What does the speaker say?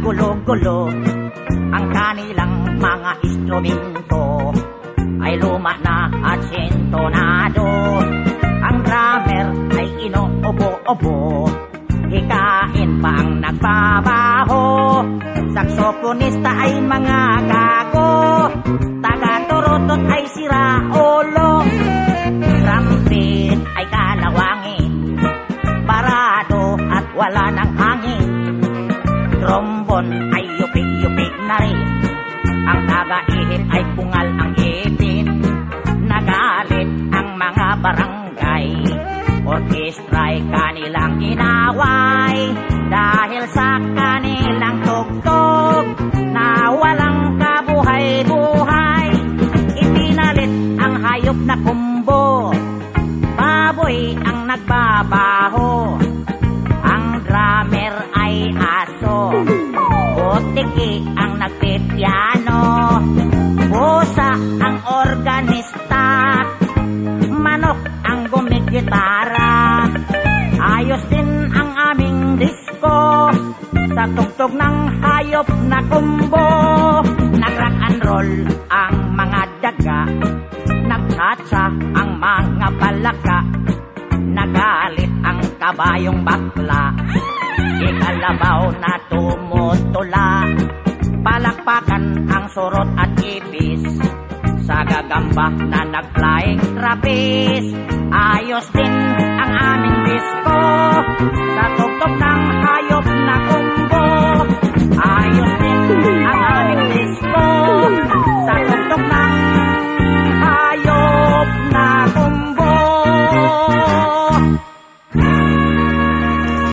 gulo-gulo. Ang kanilang mga instrumento ay luma na at sintonado. Ang drummer ay inuubo-ubo, hikain pa ang nagbabaho. Saksoponista ay mga gago, taga-turutot ay siraulo. Trumpet ay kalawangin, parado at wala ng hangin. Trombon ay yupig-yupig na rin, ang taga-ihip ay pungal ang ipin. Nagalit ang mga barangay, orkestra'y kanilang inaway. Dahil sa kanilang tugtog na walang kabuhay-buhay, ipinalit ang hayop na kumbo, baboy ang nagbabaho. Ang drummer ay aso, otiki ang nagpipiano, busa ang organista, manok ang gumigitara. Ayos din ang aming disco sa tugtog ng hayop na kumbo. Nag-rock and roll ang mga daga, nagtsatsa ang mga palaka. Nagalit ang kabayong bakla, ikalabaw na tumutula. Palakpakan ang surot at ipis, sa gagamba na nag-flying trapeze. Ayos din ang aming disco sa tugtog ng hayop